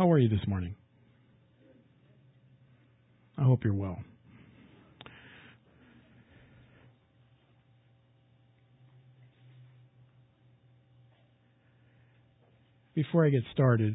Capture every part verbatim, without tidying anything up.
How are you this morning? I hope you're well. Before I get started,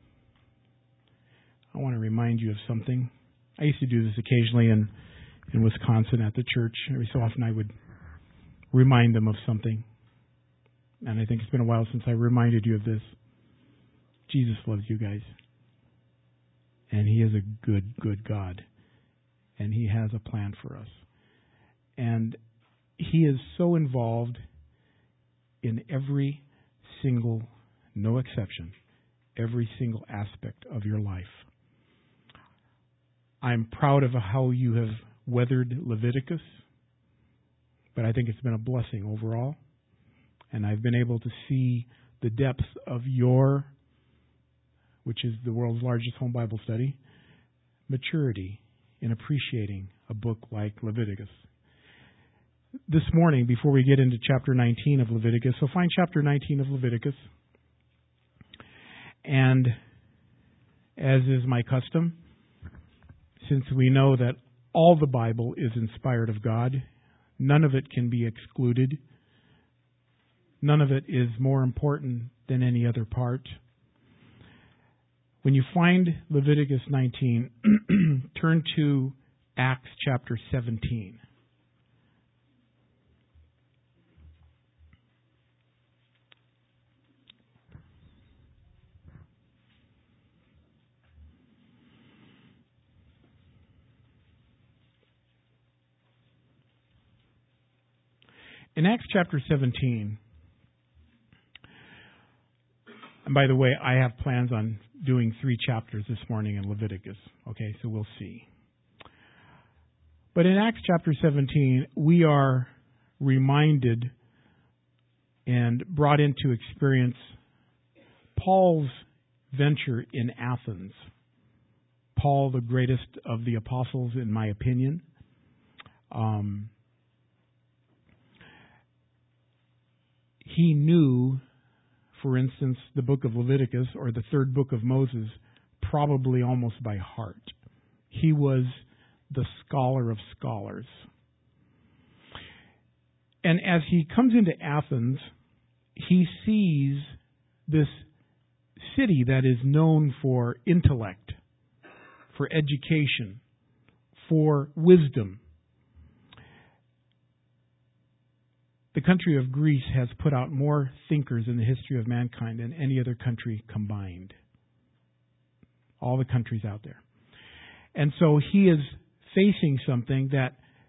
I want to remind you of something. I used to do this occasionally in, in Wisconsin at the church. Every so often I would remind them of something. And I think it's been a while since I reminded you of this. Jesus loves you guys. And He is a good, good God. And He has a plan for us. And He is so involved in every single, no exception, every single aspect of your life. I'm proud of how you have weathered Leviticus, but I think it's been a blessing overall. And I've been able to see the depths of your, which is the world's largest home Bible study, maturity in appreciating a book like Leviticus. This morning, before we get into chapter nineteen of Leviticus, so find chapter nineteen of Leviticus. And as is my custom, since we know that all the Bible is inspired of God, none of it can be excluded. None of it is more important than any other part. When you find Leviticus nineteen, turn to Acts chapter seventeen. In Acts chapter seventeen, and by the way, I have plans on doing three chapters this morning in Leviticus. Okay, so we'll see. But in Acts chapter seventeen, we are reminded and brought into experience Paul's venture in Athens. Paul, the greatest of the apostles, in my opinion. Um, he knew, for instance, the book of Leviticus or the third book of Moses probably almost by heart. He was the scholar of scholars. And as he comes into Athens, he sees this city that is known for intellect, for education, for wisdom. The country of Greece has put out more thinkers in the history of mankind than any other country combined. All the countries out there. And so he is facing something that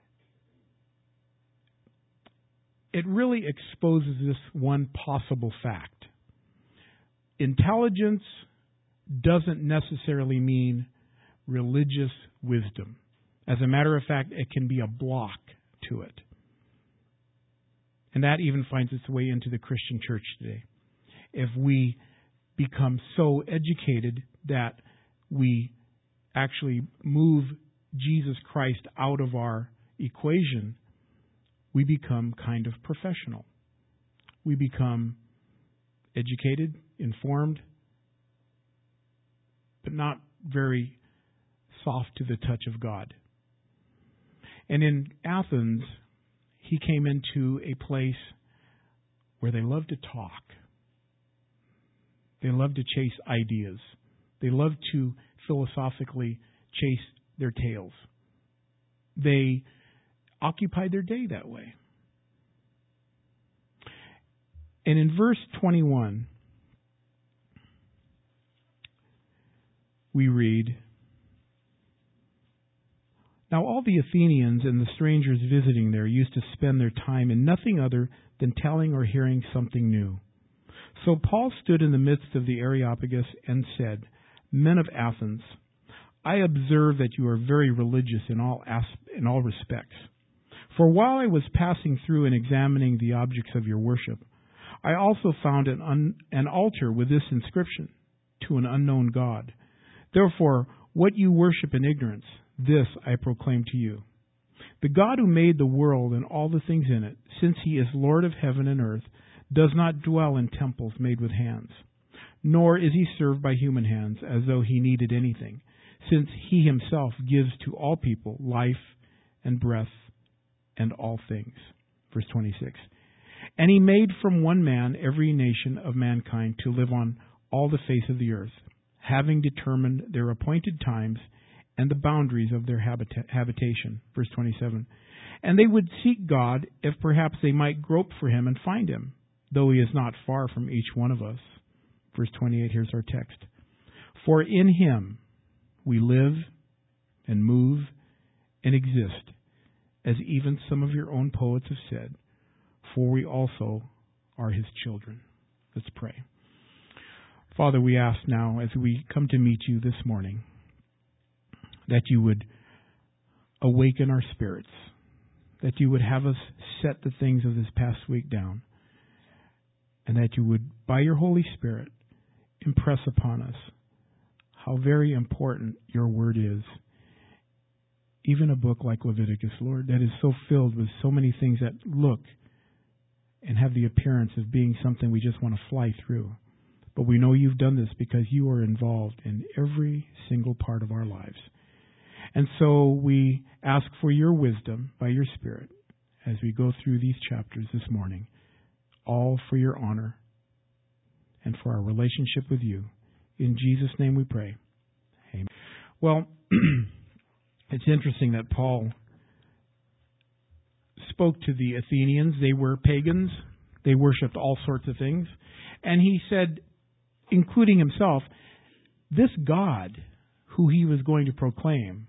it really exposes this one possible fact. Intelligence doesn't necessarily mean religious wisdom. As a matter of fact, it can be a block to it. And that even finds its way into the Christian church today. If we become so educated that we actually move Jesus Christ out of our equation, we become kind of professional. We become educated, informed, but not very soft to the touch of God. And in Athens, he came into a place where they love to talk. They love to chase ideas. They love to philosophically chase their tails. They occupied their day that way. And in verse twenty-one, we read, "Now all the Athenians and the strangers visiting there used to spend their time in nothing other than telling or hearing something new. So Paul stood in the midst of the Areopagus and said, 'Men of Athens, I observe that you are very religious in all asp- in all respects. For while I was passing through and examining the objects of your worship, I also found an, un- an altar with this inscription, to an unknown God. Therefore, what you worship in ignorance, this I proclaim to you. The God who made the world and all the things in it, since He is Lord of heaven and earth, does not dwell in temples made with hands, nor is he served by human hands as though he needed anything, since he himself gives to all people life and breath and all things. Verse twenty-six. And he made from one man every nation of mankind to live on all the face of the earth, having determined their appointed times and the boundaries of their habita- habitation. Verse twenty-seven. And they would seek God if perhaps they might grope for him and find him, though he is not far from each one of us. Verse twenty-eight, here's our text. For in him we live and move and exist, as even some of your own poets have said, for we also are his children. Let's pray. Father, we ask now, as we come to meet you this morning, that you would awaken our spirits, that you would have us set the things of this past week down, and that you would, by your Holy Spirit, impress upon us how very important your word is. Even a book like Leviticus, Lord, that is so filled with so many things that look and have the appearance of being something we just want to fly through. But we know you've done this because you are involved in every single part of our lives. And so we ask for your wisdom by your Spirit as we go through these chapters this morning, all for your honor and for our relationship with you. In Jesus' name we pray. Amen. Well, it's interesting that Paul spoke to the Athenians. They were pagans. They worshipped all sorts of things. And he said, including himself, this God who he was going to proclaim,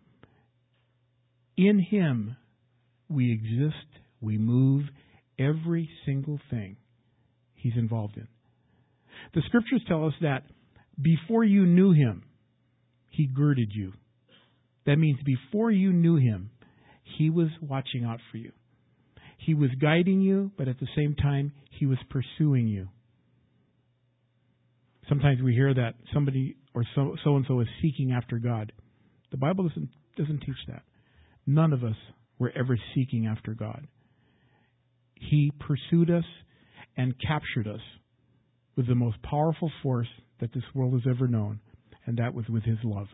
in him we exist, we move, every single thing he's involved in. The scriptures tell us that before you knew him, he girded you. That means before you knew him, he was watching out for you. He was guiding you, but at the same time, he was pursuing you. Sometimes we hear that somebody or so, so-and-so is seeking after God. The Bible doesn't, doesn't teach that. None of us were ever seeking after God. He pursued us and captured us with the most powerful force that this world has ever known, and that was with his love.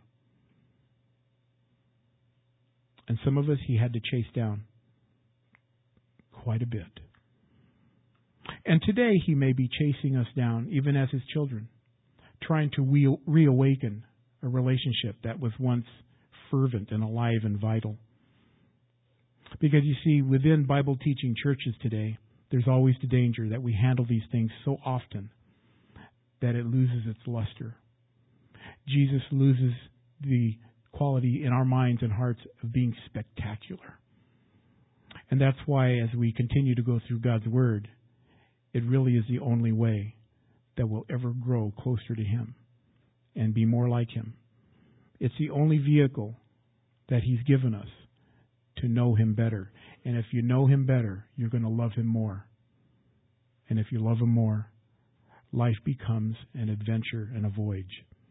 And some of us he had to chase down quite a bit. And today he may be chasing us down, even as his children, trying to re- reawaken a relationship that was once fervent and alive and vital. Because you see, within Bible teaching churches today, there's always the danger that we handle these things so often that it loses its luster. Jesus loses the quality in our minds and hearts of being spectacular. And that's why as we continue to go through God's Word, it really is the only way that we'll ever grow closer to him and be more like him. It's the only vehicle that he's given us to know him better. And if you know him better, you're going to love him more. And if you love him more, life becomes an adventure and a voyage.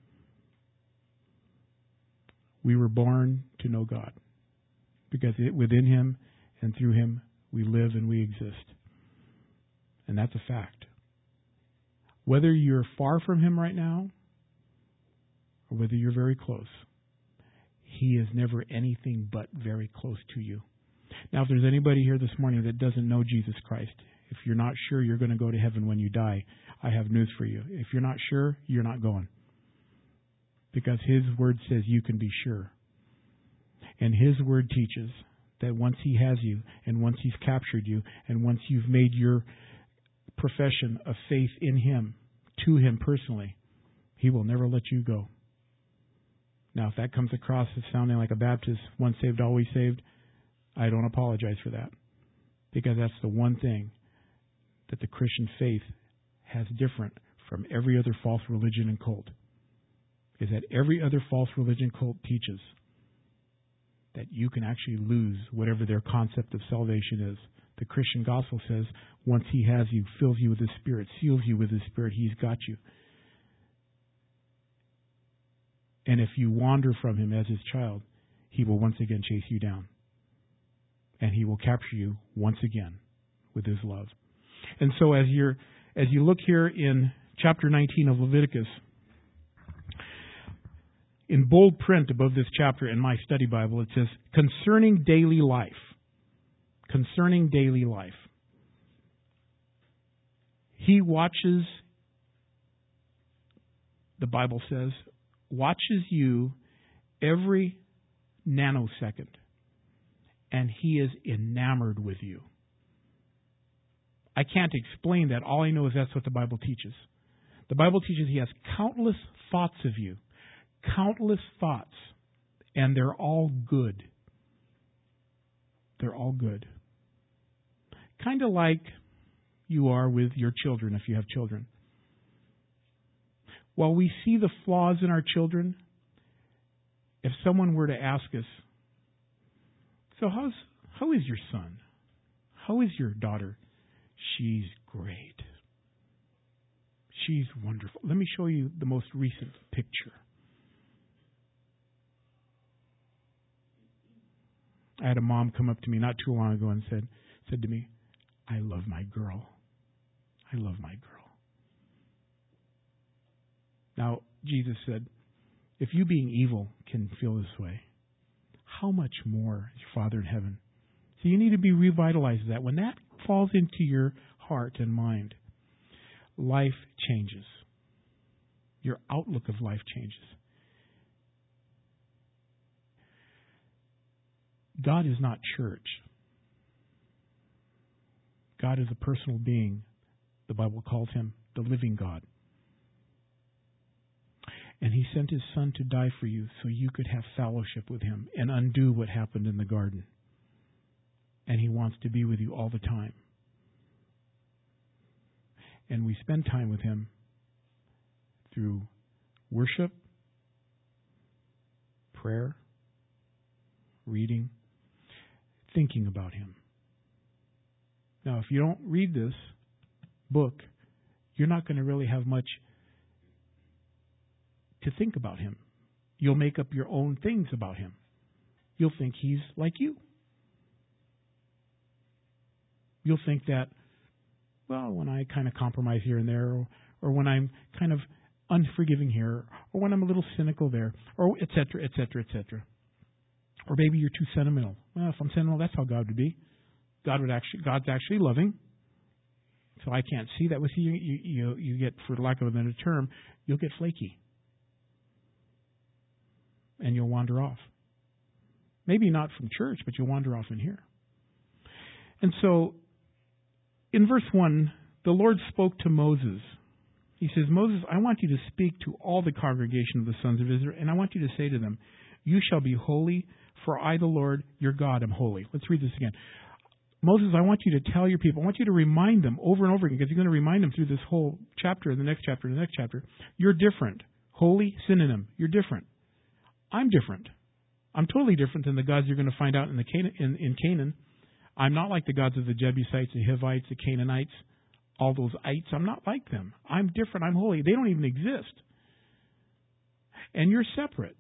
We were born to know God because it, within him and through him we live and we exist. And that's a fact. Whether you're far from him right now or whether you're very close, he is never anything but very close to you. Now, if there's anybody here this morning that doesn't know Jesus Christ, if you're not sure you're going to go to heaven when you die, I have news for you. If you're not sure, you're not going. Because his word says you can be sure. And his word teaches that once he has you, and once he's captured you, and once you've made your profession of faith in him, to him personally, he will never let you go. Now, if that comes across as sounding like a Baptist, once saved, always saved, I don't apologize for that. Because that's the one thing that the Christian faith has different from every other false religion and cult, is that every other false religion cult teaches that you can actually lose whatever their concept of salvation is. The Christian gospel says once he has you, fills you with his Spirit, seals you with his Spirit, he's got you. And if you wander from him as his child, he will once again chase you down. And he will capture you once again with his love. And so as you're as you look here in chapter nineteen of Leviticus. In bold print above this chapter in my study Bible, it says, concerning daily life. Concerning daily life. He watches, the Bible says, watches you every nanosecond. And He is enamored with you. I can't explain that. All I know is that's what the Bible teaches. The Bible teaches He has countless thoughts of you. Countless thoughts. And they're all good. They're all good. Kind of like you are with your children if you have children. While we see the flaws in our children, if someone were to ask us, so how's, how is your son? How is your daughter? She's great. She's wonderful. Let me show you the most recent picture. I had a mom come up to me not too long ago and said, said to me, I love my girl. I love my girl. Now, Jesus said, if you being evil can feel this way, how much more is your Father in heaven? So you need to be revitalized that. When that falls into your heart and mind, life changes. Your outlook of life changes. God is not church. God is a personal being. The Bible calls Him the living God. And He sent His Son to die for you so you could have fellowship with Him and undo what happened in the garden. And He wants to be with you all the time. And we spend time with Him through worship, prayer, reading, thinking about Him. Now, if you don't read this book, you're not going to really have much to think about Him. You'll make up your own things about Him. You'll think He's like you. You'll think that, well, when I kind of compromise here and there, or, or when I'm kind of unforgiving here, or when I'm a little cynical there, or et cetera, et cetera, et cetera. Or maybe you're too sentimental. Well, if I'm sentimental, that's how God would be. God would actually, God's actually loving. So I can't see that. Well, see, you, you, you get, for lack of a better term, you'll get flaky. And you'll wander off. Maybe not from church, but you'll wander off in here. And so, in verse one, the Lord spoke to Moses. He says, Moses, I want you to speak to all the congregation of the sons of Israel, and I want you to say to them, you shall be holy, for I, the Lord, your God, am holy. Let's read this again. Moses, I want you to tell your people, I want you to remind them over and over again, because you're going to remind them through this whole chapter, the next chapter, the next chapter. You're different. Holy, synonym. You're different. I'm different. I'm totally different than the gods you're going to find out in, the Can- in, in Canaan. I'm not like the gods of the Jebusites, the Hivites, the Canaanites, all those ites. I'm not like them. I'm different. I'm holy. They don't even exist. And you're separate.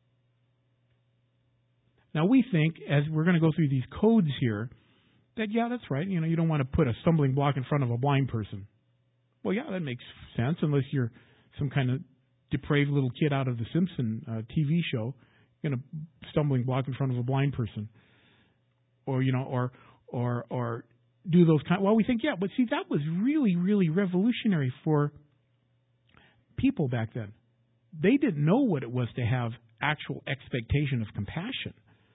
Now we think, as we're going to go through these codes here, that, yeah, that's right. You know, you don't want to put a stumbling block in front of a blind person. Well, yeah, that makes sense, unless you're some kind of depraved little kid out of the Simpson uh, T V show, you're going to stumbling block in front of a blind person, or you know, or or or do those kind. Well, we think, yeah, but see, that was really, really revolutionary for people back then. They didn't know what it was to have actual expectation of compassion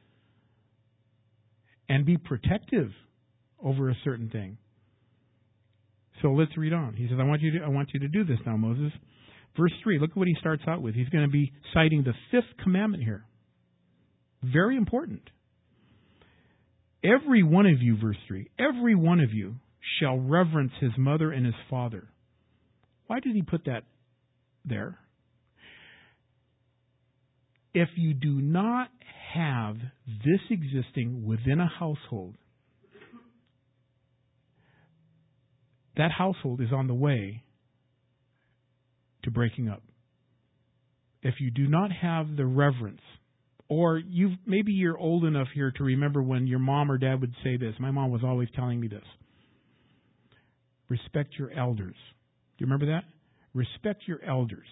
and be protective over a certain thing. So let's read on. He says, I want you to I want you to do this now, Moses. Verse three, look at what he starts out with. He's going to be citing the fifth commandment here. Very important. Every one of you, verse three, every one of you shall reverence his mother and his father. Why did he put that there? If you do not have this existing within a household, that household is on the way to breaking up. If you do not have the reverence, or you maybe you're old enough here to remember when your mom or dad would say this. My mom was always telling me this. Respect your elders. Do you remember that? Respect your elders.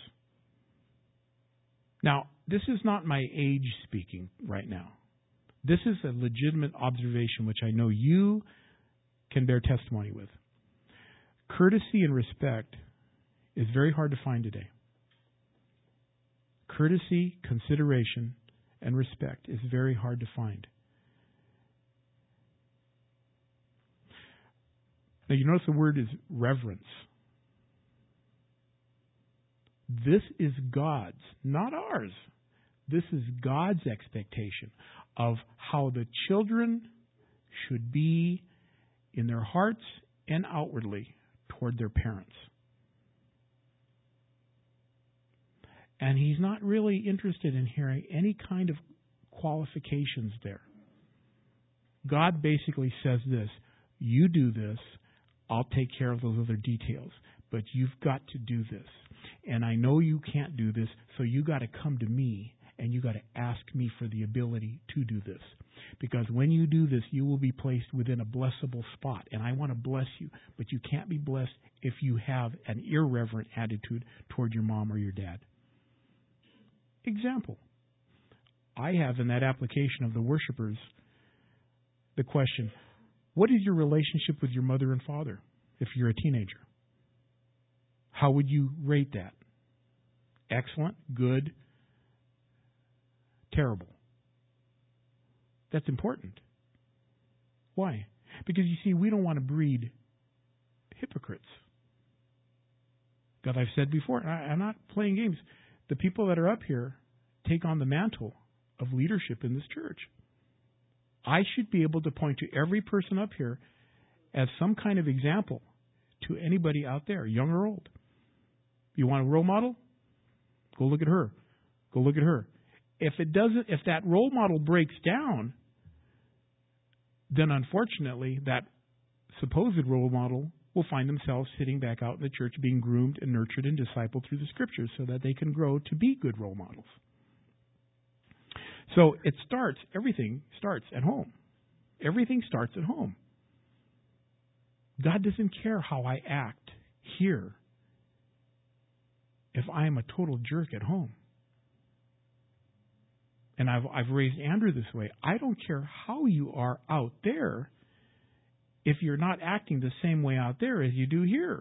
Now, this is not my age speaking right now. This is a legitimate observation which I know you can bear testimony with. Courtesy and respect is very hard to find today. Courtesy, consideration, and respect is very hard to find. Now, you notice the word is reverence. This is God's, not ours. This is God's expectation of how the children should be in their hearts and outwardly toward their parents. And He's not really interested in hearing any kind of qualifications there. God basically says this: you do this, I'll take care of those other details, but you've got to do this. And I know you can't do this, so you got to come to me and you got to ask me for the ability to do this. Because when you do this, you will be placed within a blessable spot. And I want to bless you, but you can't be blessed if you have an irreverent attitude toward your mom or your dad. Example. I have in that application of the worshipers the question, what is your relationship with your mother and father if you're a teenager? How would you rate that? Excellent, good, terrible. That's important. Why? Because you see, we don't want to breed hypocrites. God, I've said before, I, I'm not playing games. The people that are up here take on the mantle of leadership in this church. I should be able to point to every person up here as some kind of example to anybody out there, young or old. You want a role model? Go look at her. Go look at her. If it doesn't, if that role model breaks down, then unfortunately that supposed role model will find themselves sitting back out in the church being groomed and nurtured and discipled through the Scriptures so that they can grow to be good role models. So it starts, everything starts at home. Everything starts at home. God doesn't care how I act here if I am a total jerk at home. And I've, I've raised Andrew this way. I don't care how you are out there if you're not acting the same way out there as you do here.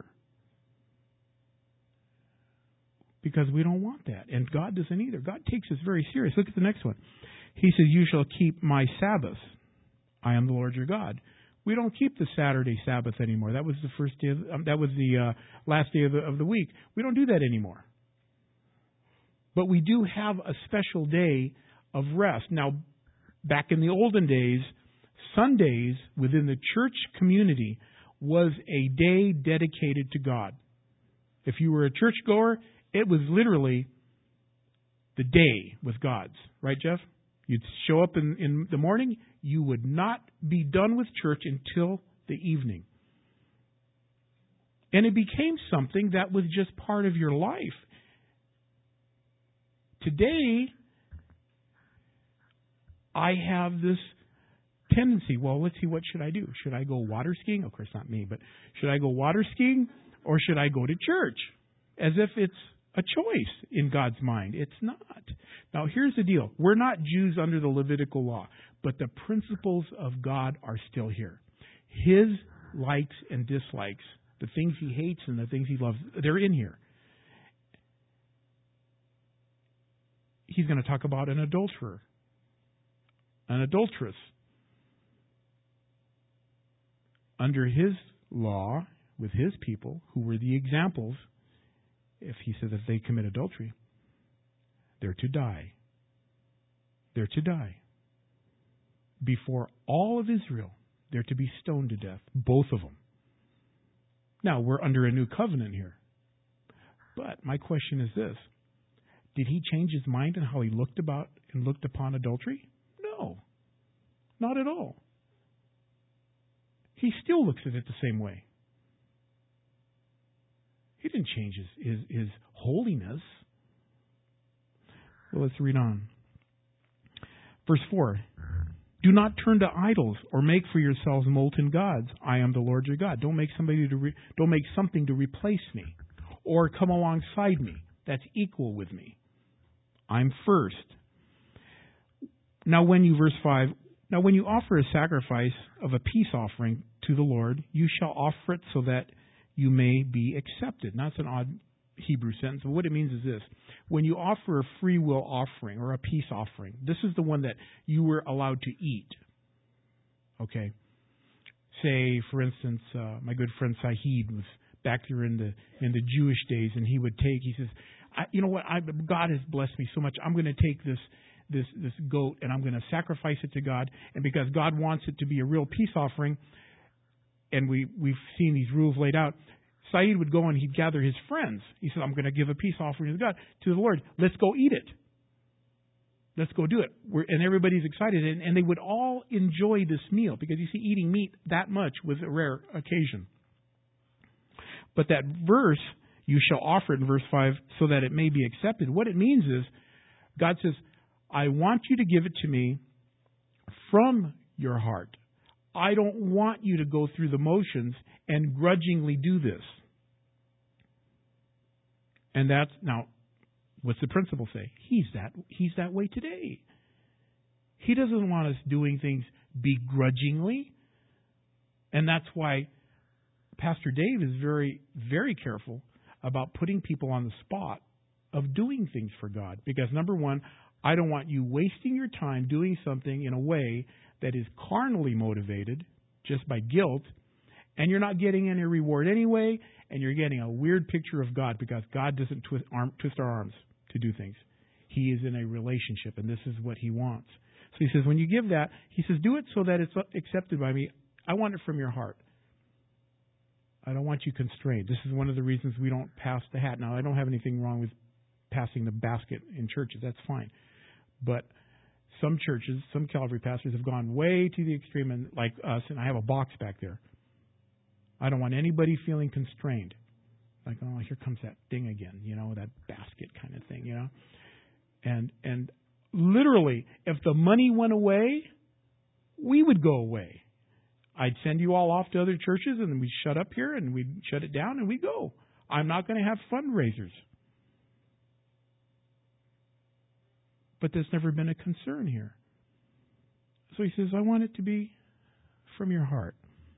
Because we don't want that. And God doesn't either. God takes this very serious. Look at the next one. He says, you shall keep my Sabbath. I am the Lord your God. We don't keep the Saturday Sabbath anymore. That was the first day. Of, um, that was the uh, last day of the, of the week. We don't do that anymore. But we do have a special day of rest. Now, back in the olden days, Sundays within the church community was a day dedicated to God. If you were a churchgoer, it was literally the day was God's. Right, Jeff? You'd show up in, in the morning. You would not be done with church until the evening. And it became something that was just part of your life. Today, I have this tendency, well, let's see, what should I do? Should I go water skiing? Of course, not me, but should I go water skiing or should I go to church? As if it's a choice in God's mind. It's not. Now, here's the deal. We're not Jews under the Levitical law, but the principles of God are still here. His likes and dislikes, the things He hates and the things He loves, they're in here. He's going to talk about an adulterer, an adulteress. Under His law, with His people, who were the examples, if He says if they commit adultery, they're to die. They're to die. Before all of Israel, they're to be stoned to death, both of them. Now, we're under a new covenant here. But my question is this. Did He change His mind on how He looked about and looked upon adultery? No. Not at all. He still looks at it the same way. He didn't change his, his, his holiness. Well, let's read on. Verse four. Do not turn to idols or make for yourselves molten gods. I am the Lord your God. Don't make somebody to re, don't make something to replace me. or come alongside me. That's equal with me. I'm first. Now when you, verse five, now when you offer a sacrifice of a peace offering to the Lord, you shall offer it so that you may be accepted. Now that's an odd Hebrew sentence, but what it means is this. When you offer a free will offering or a peace offering, this is the one that you were allowed to eat. Okay? Say, for instance, uh, my good friend Sahid was back there in the in the Jewish days, and he would take, he says, I, you know what, I, God has blessed me so much, I'm going to take this this this goat and I'm going to sacrifice it to God, and because God wants it to be a real peace offering, and we, we've seen these rules laid out, Saeed would go and he'd gather his friends. He said, I'm going to give a peace offering to God, to the Lord. Let's go eat it. Let's go do it. We're, and everybody's excited. And, and they would all enjoy this meal because, you see, eating meat that much was a rare occasion. But that verse, you shall offer it in verse five so that it may be accepted. What it means is God says, I want you to give it to me from your heart. I don't want you to go through the motions and grudgingly do this. And that's, now, what's the principle say? He's that, he's that way today. He doesn't want us doing things begrudgingly. And that's why Pastor Dave is very, very careful about putting people on the spot of doing things for God. Because number one, I don't want you wasting your time doing something in a way that is carnally motivated, just by guilt, and you're not getting any reward anyway, and you're getting a weird picture of God because God doesn't twist, arm, twist our arms to do things. He is in a relationship, and this is what He wants. So He says, when you give that, He says, do it so that it's accepted by me. I want it from your heart. I don't want you constrained. This is one of the reasons we don't pass the hat. Now, I don't have anything wrong with passing the basket in churches. That's fine. But some churches, some Calvary pastors have gone way to the extreme, and like us, and I have a box back there. I don't want anybody feeling constrained. Like, oh, here comes that thing again, you know, that basket kind of thing, you know. And and literally, if the money went away, we would go away. I'd send you all off to other churches, and then we'd shut up here, and we'd shut it down, and we'd go. I'm not going to have fundraisers. But there's never been a concern here. So he says, I want it to be from your heart.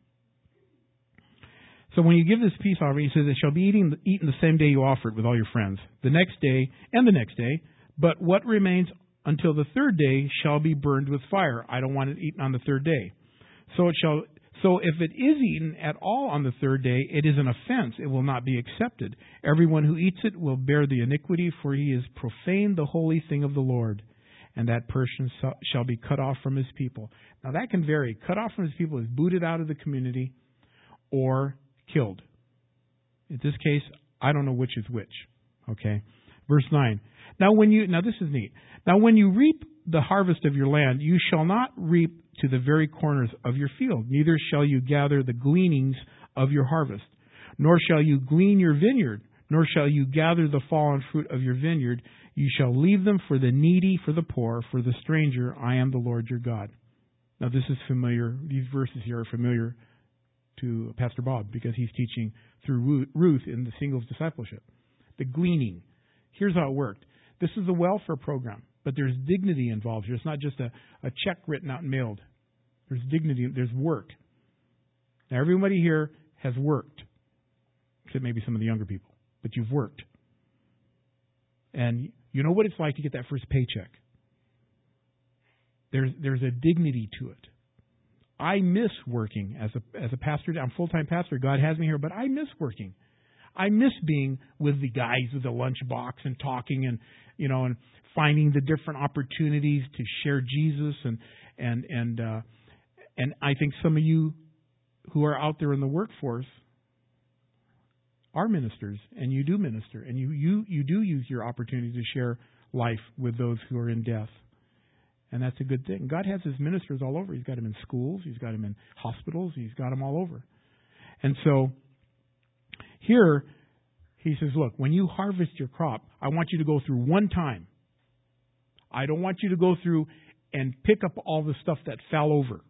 So when you give this peace offering, he says, it shall be eating, eaten the same day you offer it with all your friends, the next day and the next day. But what remains until the third day shall be burned with fire. I don't want it eaten on the third day. So it shall. So if it is eaten at all on the third day, it is an offense. It will not be accepted. Everyone who eats it will bear the iniquity, for he has profaned the holy thing of the Lord. And that person shall be cut off from his people. Now that can vary. Cut off from his people is booted out of the community or killed. In this case, I don't know which is which. Okay. Verse nine. Now when you, now this is neat. Now when you reap the harvest of your land, you shall not reap to the very corners of your field, neither shall you gather the gleanings of your harvest, nor shall you glean your vineyard, nor shall you gather the fallen fruit of your vineyard. You shall leave them for the needy, for the poor, for the stranger. I am the Lord your God. Now this is familiar, these verses here are familiar to Pastor Bob because he's teaching through Ruth in the singles discipleship. The gleaning. Here's how it worked. This is a welfare program, but there's dignity involved here. It's not just a, a check written out and mailed. There's dignity, there's work. Now everybody here has worked, except maybe some of the younger people, but you've worked. And you know what it's like to get that first paycheck. There's there's a dignity to it. I miss working as a as a pastor. I'm a full-time pastor. God has me here, but I miss working. I miss being with the guys with the lunchbox and talking and, you know, and finding the different opportunities to share Jesus. And and and uh, and I think some of you who are out there in the workforce are ministers, and you do minister, and you you you do use your opportunity to share life with those who are in death. And that's a good thing. God has His ministers all over. He's got them in schools. He's got them in hospitals. He's got them all over. And so here He says, look, when you harvest your crop, I want you to go through one time. I don't want you to go through and pick up all the stuff that fell over.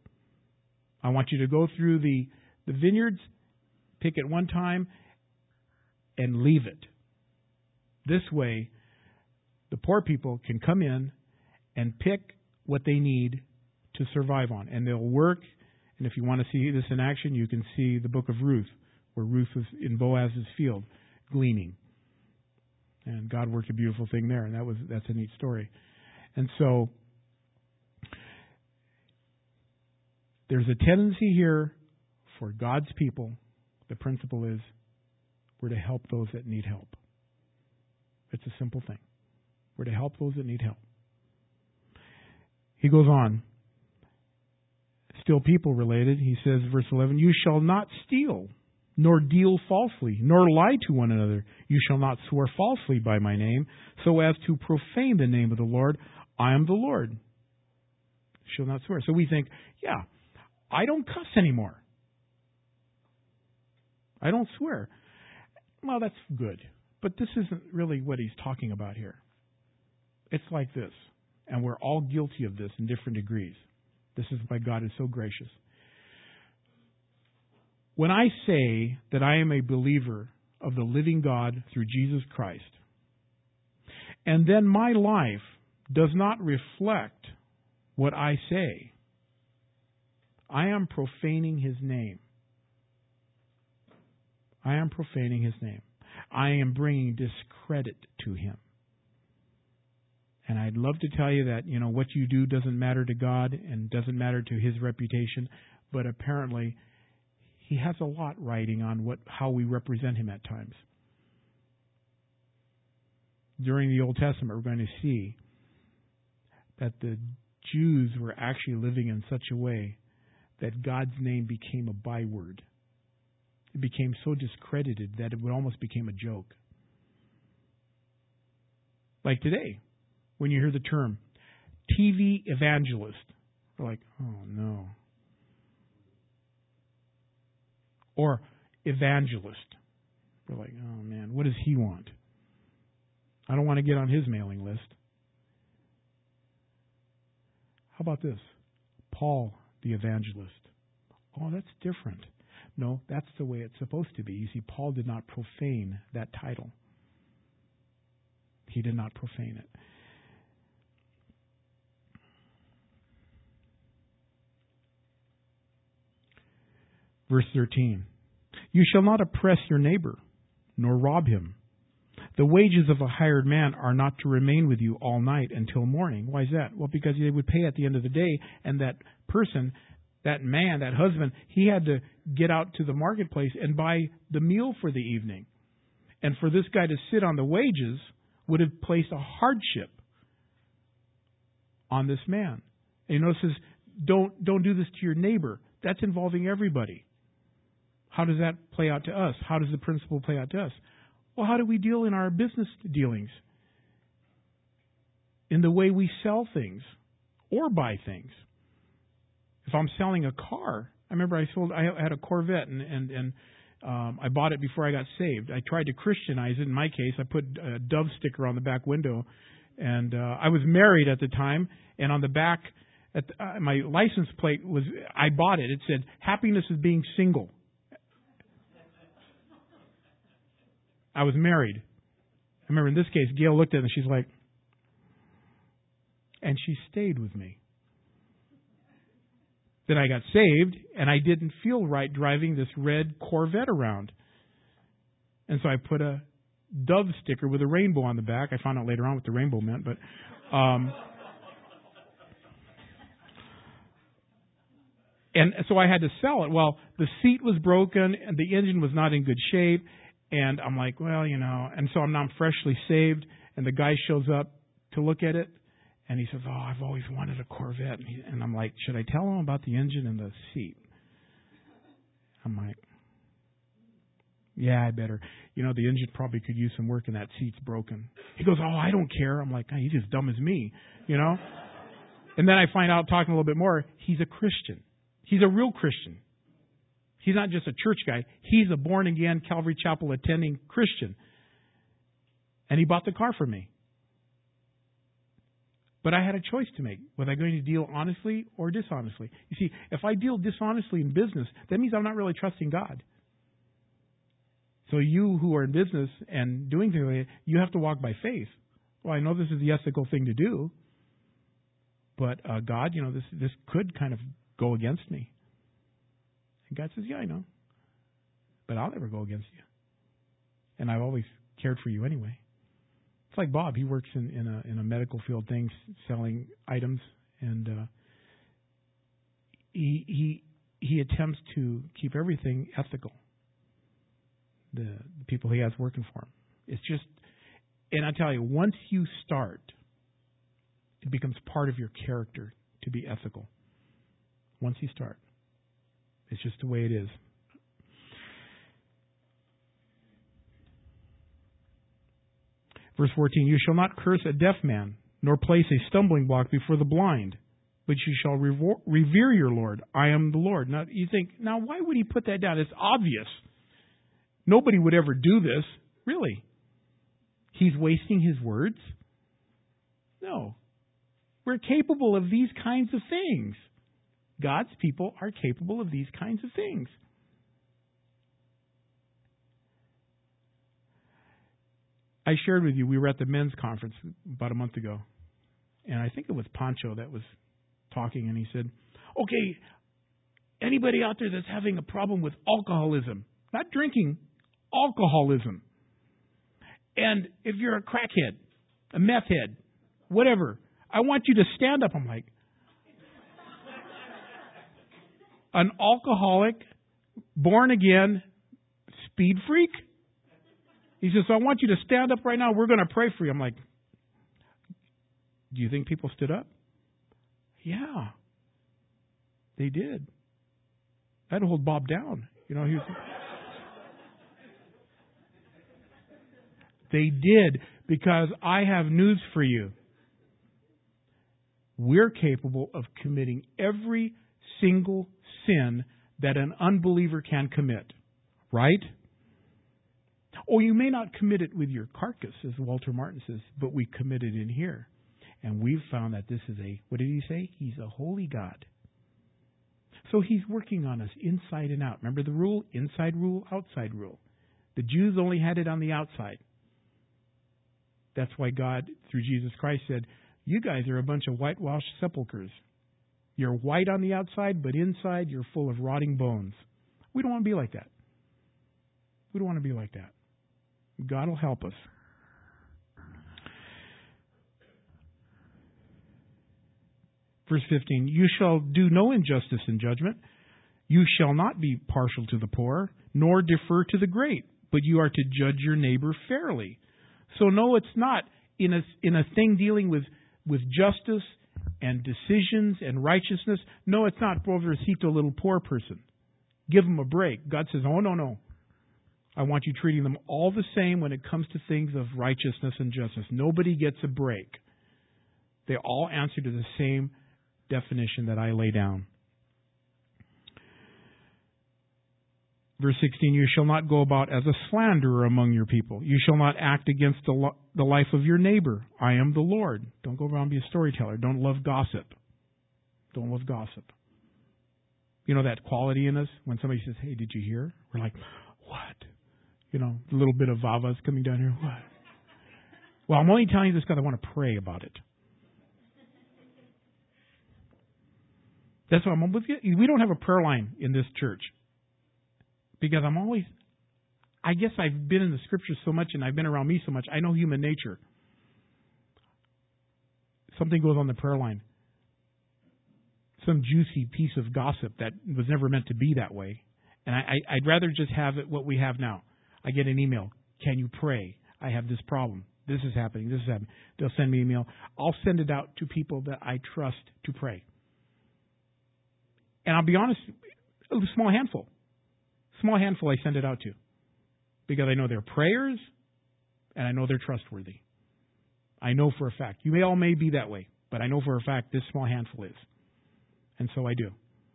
I want you to go through the, the vineyards, pick it one time, and leave it. This way, the poor people can come in and pick what they need to survive on. And they'll work. And if you want to see this in action, you can see the book of Ruth, where Ruth was in Boaz's field gleaning. And God worked a beautiful thing there. And that was that's a neat story. And so there's a tendency here for God's people. The principle is we're to help those that need help. It's a simple thing. We're to help those that need help. He goes on. Still people related. He says, verse eleven, you shall not steal, nor deal falsely, nor lie to one another. You shall not swear falsely by my name, so as to profane the name of the Lord. I am the Lord. Shall not swear. So we think, yeah, I don't cuss anymore. I don't swear. Well, that's good. But this isn't really what he's talking about here. It's like this. And we're all guilty of this in different degrees. This is why God is so gracious. When I say that I am a believer of the living God through Jesus Christ, and then my life does not reflect what I say, I am profaning His name. I am profaning His name. I am bringing discredit to Him. And I'd love to tell you that, you know, what you do doesn't matter to God and doesn't matter to His reputation, but apparently He has a lot riding on what how we represent Him at times. During the Old Testament, we're going to see that the Jews were actually living in such a way that God's name became a byword. It became so discredited that it would almost became a joke. Like today, when you hear the term T V evangelist, we're like, oh no. Or evangelist. We're like, oh man, what does he want? I don't want to get on his mailing list. How about this? Paul the evangelist. Oh, that's different. No, that's the way it's supposed to be. You see, Paul did not profane that title. He did not profane it. Verse thirteen. You shall not oppress your neighbor, nor rob him. The wages of a hired man are not to remain with you all night until morning. Why is that? Well, because they would pay at the end of the day, and that person, that man, that husband, he had to get out to the marketplace and buy the meal for the evening. And for this guy to sit on the wages would have placed a hardship on this man. And you notice, don't, don't do this to your neighbor. That's involving everybody. How does that play out to us? How does the principle play out to us? Well, how do we deal in our business dealings? In the way we sell things or buy things. If I'm selling a car, I remember I sold. I had a Corvette, and and, and um, I bought it before I got saved. I tried to Christianize it. In my case, I put a dove sticker on the back window, and uh, I was married at the time. And on the back, at the, uh, my license plate was. I bought it. It said, "Happiness is being single." I was married. I remember in this case, Gail looked at it and she's like, and she stayed with me. Then I got saved, and I didn't feel right driving this red Corvette around. And so I put a dove sticker with a rainbow on the back. I found out later on what the rainbow meant, but um, and so I had to sell it. Well, the seat was broken, and the engine was not in good shape. And I'm like, well, you know, and so I'm now freshly saved, and the guy shows up to look at it, and he says, oh, I've always wanted a Corvette. And, he, and I'm like, should I tell him about the engine and the seat? I'm like, yeah, I better. You know, the engine probably could use some work, and that seat's broken. He goes, oh, I don't care. I'm like, oh, he's as dumb as me, you know. And then I find out, talking a little bit more, he's a Christian. He's a real Christian. He's not just a church guy. He's a born-again Calvary Chapel attending Christian. And he bought the car for me. But I had a choice to make. Was I going to deal honestly or dishonestly? You see, if I deal dishonestly in business, that means I'm not really trusting God. So you who are in business and doing things like that, you have to walk by faith. Well, I know this is the ethical thing to do, but uh, God, you know, this this could kind of go against me. And God says, yeah, I know, but I'll never go against you. And I've always cared for you anyway. It's like Bob. He works in, in a in a medical field thing, selling items, and uh, he he he attempts to keep everything ethical. The, the people he has working for him. It's just, and I tell you, once you start, it becomes part of your character to be ethical. Once you start, it's just the way it is. Verse fourteen, you shall not curse a deaf man, nor place a stumbling block before the blind, but you shall revo- revere your Lord. I am the Lord. Now, you think, now why would he put that down? It's obvious. Nobody would ever do this. Really? He's wasting his words? No. We're capable of these kinds of things. God's people are capable of these kinds of things. I shared with you, we were at the men's conference about a month ago, and I think it was Pancho that was talking, and he said, okay, anybody out there that's having a problem with alcoholism, not drinking, alcoholism, and if you're a crackhead, a meth head, whatever, I want you to stand up. I'm like, an alcoholic, born again, speed freak? He says, so I want you to stand up right now. We're going to pray for you. I'm like, do you think people stood up? Yeah, they did. I had to hold Bob down. You know, he was. They did, because I have news for you. We're capable of committing every single sin that an unbeliever can commit. Right? Or you may not commit it with your carcass, as Walter Martin says, but we commit it in here. And we've found that this is a, what did he say? He's a holy God. So he's working on us inside and out. Remember the rule? Inside rule, outside rule. The Jews only had it on the outside. That's why God, through Jesus Christ, said, you guys are a bunch of whitewashed sepulchres. You're white on the outside, but inside you're full of rotting bones. We don't want to be like that. We don't want to be like that. God will help us. Verse fifteen, you shall do no injustice in judgment. You shall not be partial to the poor, nor defer to the great, but you are to judge your neighbor fairly. So no, it's not in a, in a thing dealing with, with justice and decisions and righteousness. No, it's not, pobrecito little poor person. Give them a break. God says, oh, no, no. I want you treating them all the same when it comes to things of righteousness and justice. Nobody gets a break. They all answer to the same definition that I lay down. Verse sixteen, you shall not go about as a slanderer among your people. You shall not act against the, lo- the life of your neighbor. I am the Lord. Don't go around and be a storyteller. Don't love gossip. Don't love gossip. You know that quality in us when somebody says, hey, did you hear? We're like, what? You know, a little bit of vava's coming down here. What? Well, I'm only telling you this because I want to pray about it. That's why I'm with you. We don't have a prayer line in this church. Because I'm always, I guess I've been in the Scriptures so much and I've been around me so much, I know human nature. Something goes on the prayer line. Some juicy piece of gossip that was never meant to be that way. And I, I, I'd rather just have it what we have now. I get an email. Can you pray? I have this problem. This is happening. This is happening. They'll send me an email. I'll send it out to people that I trust to pray. And I'll be honest, a small handful. Small handful I send it out to. Because I know their prayers and I know they're trustworthy. I know for a fact. You may all may be that way, but I know for a fact this small handful is. And so I do.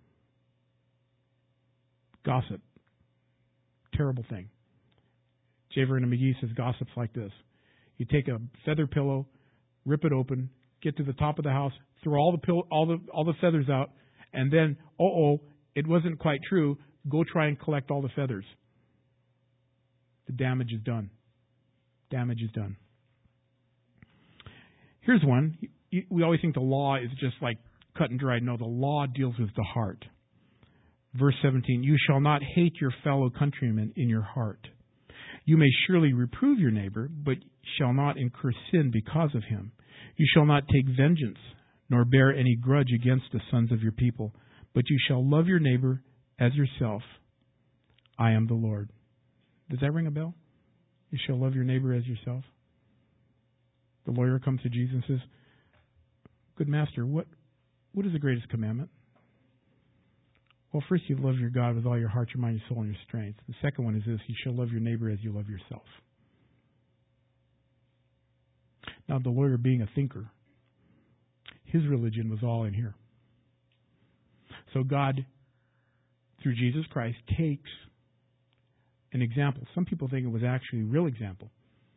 Gossip. Terrible thing. J. Vernon McGee says gossip's like this. You take a feather pillow, rip it open, get to the top of the house, throw all the pill, all the all the feathers out, and then, uh-oh, it wasn't quite true. Go try and collect all the feathers. the damage is done. Damage is done. Here's one. We always think the law is just like cut and dried. No, the law deals with the heart. Verse seventeen, you shall not hate your fellow countrymen in your heart. You may surely reprove your neighbor, but shall not incur sin because of him. You shall not take vengeance, nor bear any grudge against the sons of your people, but you shall love your neighbor as yourself. I am the Lord. Does that ring a bell? You shall love your neighbor as yourself. The lawyer comes to Jesus and says, good master, what, what is the greatest commandment? Well, first you love your God with all your heart, your mind, your soul, and your strength. The second one is this, you shall love your neighbor as you love yourself. Now, the lawyer being a thinker, his religion was all in here. So God, through Jesus Christ, takes an example. Some people think it was actually a real example.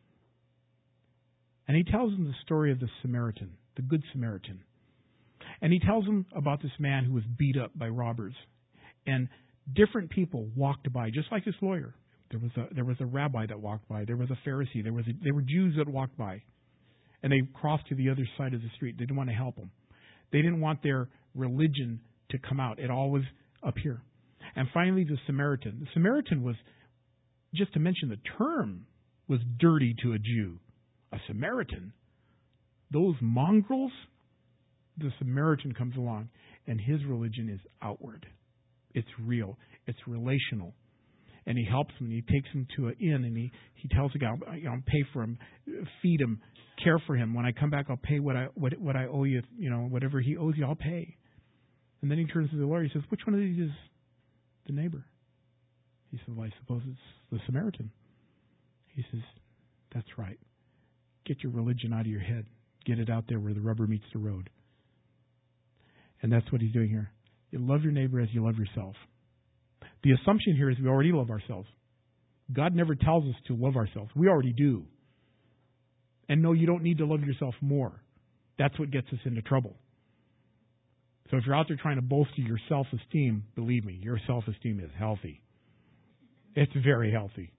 And he tells them the story of the Samaritan, the Good Samaritan. And he tells them about this man who was beat up by robbers. And different people walked by, just like this lawyer. There was a there was a rabbi that walked by. There was a Pharisee. There was a, there were Jews that walked by. And they crossed to the other side of the street. They didn't want to help them. They didn't want their religion to come out. It all was up here. And finally, the Samaritan. The Samaritan was, just to mention the term, was dirty to a Jew. A Samaritan. Those mongrels, the Samaritan comes along, and his religion is outward. It's real. It's relational. And he helps him. And he takes him to an inn, and he, he tells the guy, I'll, you know, I'll pay for him, feed him, care for him. When I come back, I'll pay what I what, what I owe you. You know, whatever he owes you, I'll pay. And then he turns to the lawyer. He says, which one of these is the neighbor? He says, well, I suppose it's the Samaritan. He says, that's right. Get your religion out of your head. Get it out there where the rubber meets the road. And that's what he's doing here. You love your neighbor as you love yourself. The assumption here is we already love ourselves. God never tells us to love ourselves. We already do. And no, you don't need to love yourself more. That's what gets us into trouble. So if you're out there trying to bolster your self-esteem, believe me, your self-esteem is healthy. It's very healthy.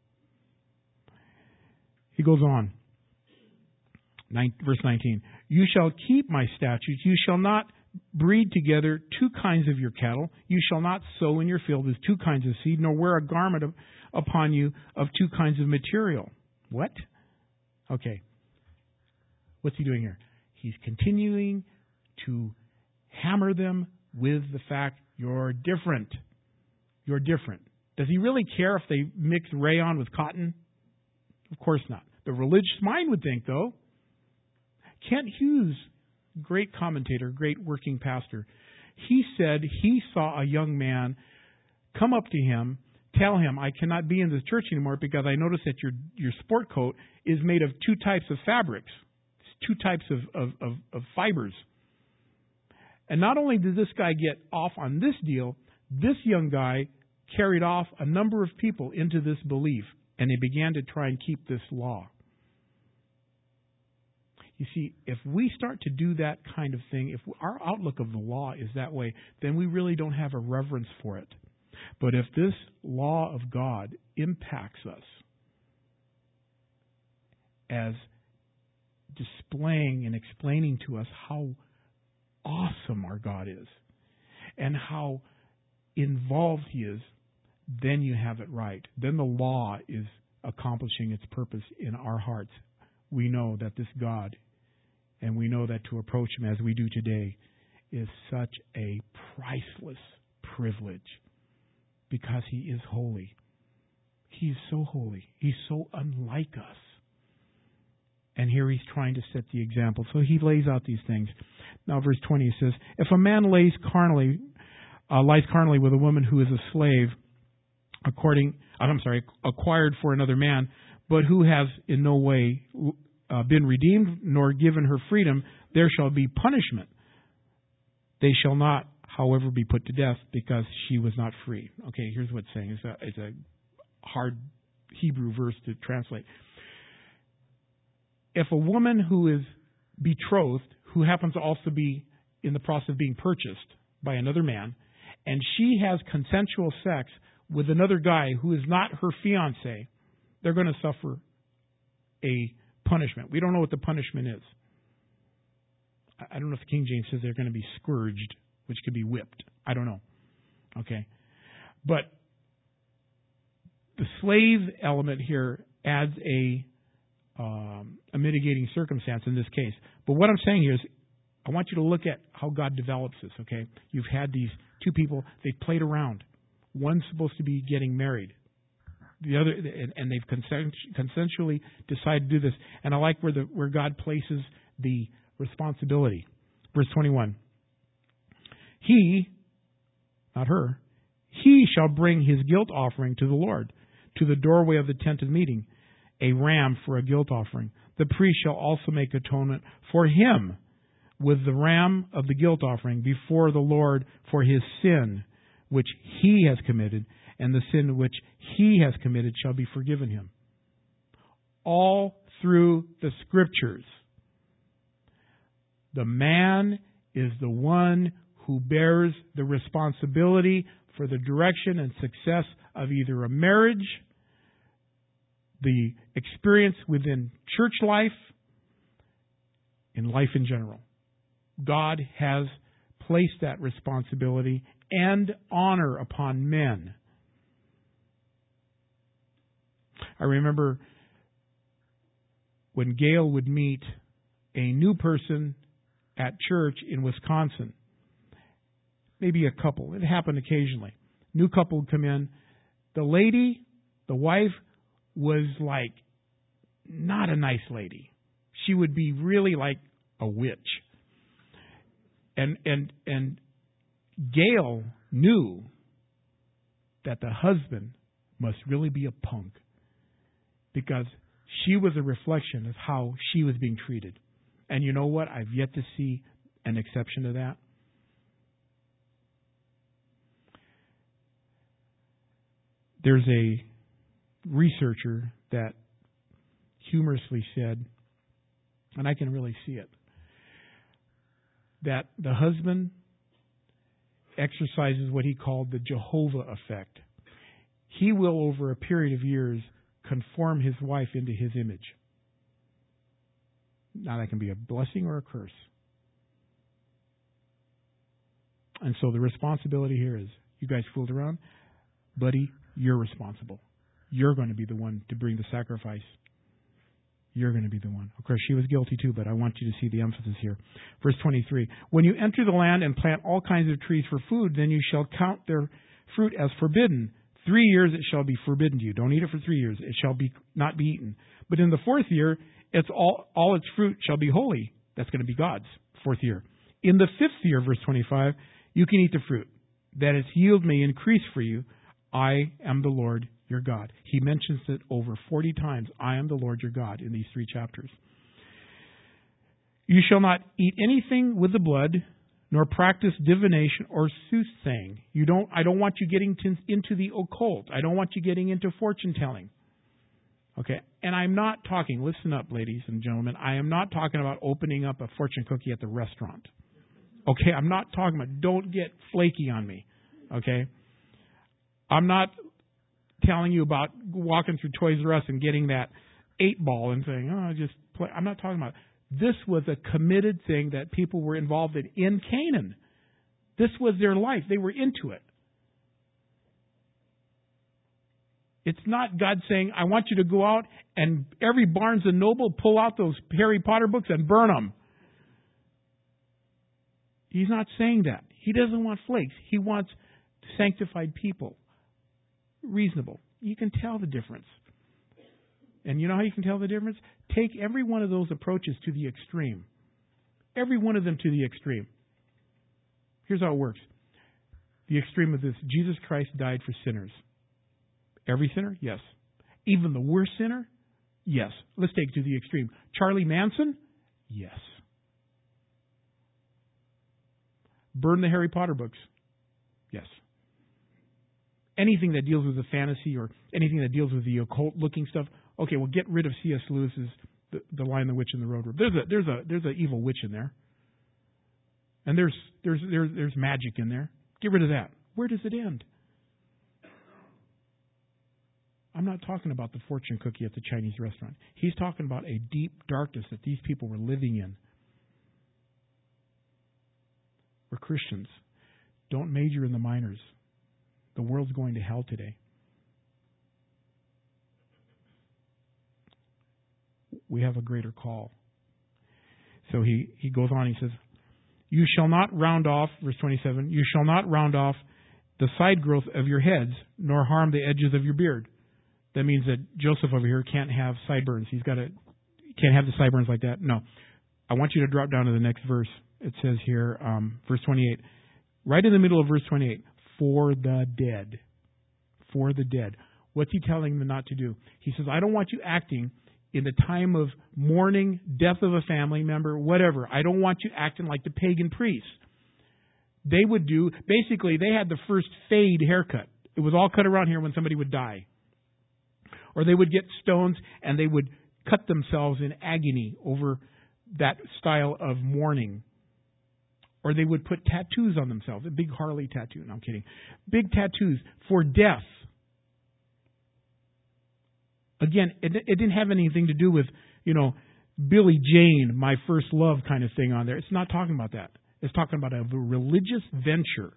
He goes on. Nine, verse nineteen. You shall keep my statutes. You shall not breed together two kinds of your cattle. You shall not sow in your field with two kinds of seed, nor wear a garment of, upon you of two kinds of material. What? Okay. What's he doing here? He's continuing to hammer them with the fact you're different. You're different. Does he really care if they mix rayon with cotton? Of course not. The religious mind would think, though. Kent Hughes, great commentator, great working pastor, he said he saw a young man come up to him, tell him, I cannot be in this church anymore because I noticed that your your sport coat is made of two types of fabrics, two types of, of, of, of fibers. And not only did this guy get off on this deal, this young guy carried off a number of people into this belief, and they began to try and keep this law. You see, if we start to do that kind of thing, if our outlook of the law is that way, then we really don't have a reverence for it. But if this law of God impacts us as displaying and explaining to us how awesome our God is and how involved He is, then you have it right. Then the law is accomplishing its purpose in our hearts. We know that this God, and we know that to approach Him as we do today, is such a priceless privilege because He is holy. He is so holy. He's so unlike us. And here He's trying to set the example. So He lays out these things. Now verse twenty says, if a man lays carnally, uh, lies carnally with a woman who is a slave, according, I'm sorry, acquired for another man, but who has in no way uh, been redeemed nor given her freedom, there shall be punishment. They shall not, however, be put to death because she was not free. Okay, here's what it's saying. It's a, it's a hard Hebrew verse to translate. If a woman who is betrothed, who happens to also be in the process of being purchased by another man, and she has consensual sex with another guy who is not her fiancé, they're going to suffer a punishment. We don't know what the punishment is. I don't know if the King James says they're going to be scourged, which could be whipped. I don't know. Okay. But the slave element here adds a um, a mitigating circumstance in this case. But what I'm saying here is, I want you to look at how God develops this, okay? You've had these two people, they've played around. One's supposed to be getting married. The other, and, and they've consent, consensually decided to do this. And I like where the where God places the responsibility. Verse twenty-one. He, not her, he shall bring his guilt offering to the Lord, to the doorway of the tent of meeting, a ram for a guilt offering. The priest shall also make atonement for him with the ram of the guilt offering before the Lord for his sin which he has committed, and the sin which he has committed shall be forgiven him. All through the Scriptures, the man is the one who bears the responsibility for the direction and success of either a marriage, the experience within church life, in life in general. God has placed that responsibility and honor upon men. I remember when Gail would meet a new person at church in Wisconsin, maybe a couple. It happened occasionally. New couple would come in. The lady, the wife, was like not a nice lady. She would be really like a witch. And and and Gail knew that the husband must really be a punk, because she was a reflection of how she was being treated. And you know what? I've yet to see an exception to that. There's a researcher that humorously said, and I can really see it, that the husband exercises what he called the Jehovah effect. He will, over a period of years, conform his wife into his image. Now, that can be a blessing or a curse. And so the responsibility here is, you guys fooled around? Buddy, you're responsible. You're going to be the one to bring the sacrifice. You're going to be the one. Of course, she was guilty too, but I want you to see the emphasis here. Verse twenty-three. When you enter the land and plant all kinds of trees for food, then you shall count their fruit as forbidden. Three years it shall be forbidden to you. Don't eat it for three years. It shall be not be eaten. But in the fourth year, it's all, all its fruit shall be holy. That's going to be God's fourth year. In the fifth year, verse twenty-five, you can eat the fruit, that its yield may increase for you. I am the Lord your God. He mentions it over forty times. I am the Lord your God in these three chapters. You shall not eat anything with the blood, nor practice divination or soothsaying. You don't. I don't want you getting to, into the occult. I don't want you getting into fortune telling. Okay, and I'm not talking. Listen up, ladies and gentlemen. I am not talking about opening up a fortune cookie at the restaurant. Okay, I'm not talking about. Don't get flaky on me. Okay, I'm not telling you about walking through Toys R Us and getting that eight ball and saying, "Oh, just play." I'm not talking about. This was a committed thing that people were involved in in Canaan. This was their life. They were into it. It's not God saying, I want you to go out and every Barnes and Noble pull out those Harry Potter books and burn them. He's not saying that. He doesn't want flakes. He wants sanctified people. Reasonable. You can tell the difference. And you know how you can tell the difference? Take every one of those approaches to the extreme. Every one of them to the extreme. Here's how it works. The extreme of this, Jesus Christ died for sinners. Every sinner? Yes. Even the worst sinner? Yes. Let's take it to the extreme. Charlie Manson? Yes. Burn the Harry Potter books? Yes. Anything that deals with the fantasy or anything that deals with the occult-looking stuff, okay, well, get rid of C S. Lewis's The, the Lion, the Witch, and the Road Runner. There's a there's a there's an evil witch in there, and there's there's there's there's magic in there. Get rid of that. Where does it end? I'm not talking about the fortune cookie at the Chinese restaurant. He's talking about a deep darkness that these people were living in. We're Christians. Don't major in the minors. The world's going to hell today. We have a greater call. So he, he goes on, he says, you shall not round off, verse twenty-seven, you shall not round off the side growth of your heads, nor harm the edges of your beard. That means that Joseph over here can't have sideburns. He's got to, can't have the sideburns like that. No. I want you to drop down to the next verse. It says here, um, verse twenty-eight, right in the middle of verse twenty-eight, for the dead. For the dead. What's he telling them not to do? He says, I don't want you acting in the time of mourning, death of a family member, whatever. I don't want you acting like the pagan priests. They would do, basically, they had the first fade haircut. It was all cut around here when somebody would die. Or they would get stones and they would cut themselves in agony over that style of mourning. Or they would put tattoos on themselves, a big Harley tattoo. No, I'm kidding. Big tattoos for death. Again, it, it didn't have anything to do with, you know, Billie Jane, my first love kind of thing on there. It's not talking about that. It's talking about a religious venture.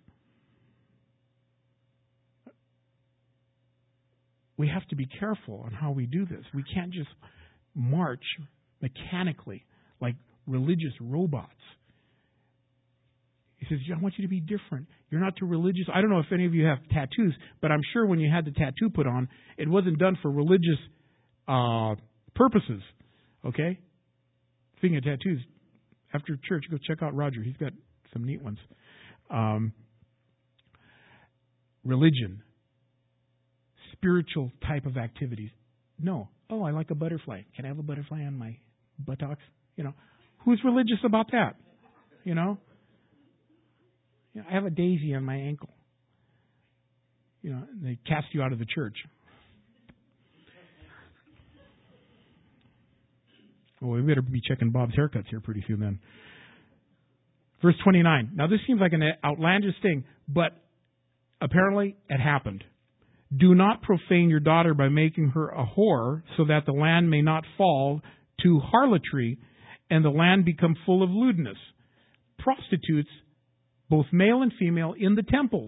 We have to be careful on how we do this. We can't just march mechanically like religious robots. He says, I want you to be different. You're not too religious. I don't know if any of you have tattoos, but I'm sure when you had the tattoo put on, it wasn't done for religious uh, purposes. Okay? Speaking of tattoos, after church, go check out Roger. He's got some neat ones. Um, religion. Spiritual type of activities. No. Oh, I like a butterfly. Can I have a butterfly on my buttocks? You know, who's religious about that? You know? You know, I have a daisy on my ankle. You know, they cast you out of the church. Well, we better be checking Bob's haircuts here pretty soon then. Verse twenty-nine. Now, this seems like an outlandish thing, but apparently it happened. Do not profane your daughter by making her a whore, so that the land may not fall to harlotry and the land become full of lewdness. Prostitutes, both male and female, in the temples.